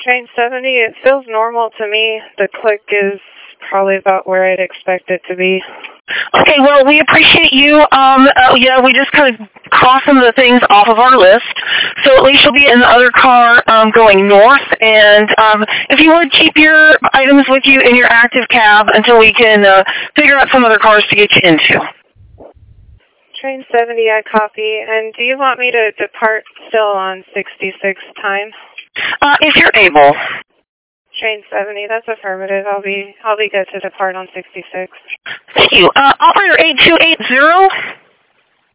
Train 70, it feels normal to me. The click is probably about where I'd expect it to be. Okay, well, we appreciate you. Yeah, we just kind of crossed some of the things off of our list. So at least you'll be in the other car going north. And if you would, keep your items with you in your active cab until we can figure out some other cars to get you into. Train 70, I copy. And do you want me to depart still on 66 time? If you're able. Train 70, that's affirmative. I'll be good to depart on 66. Thank you. Operator 8280.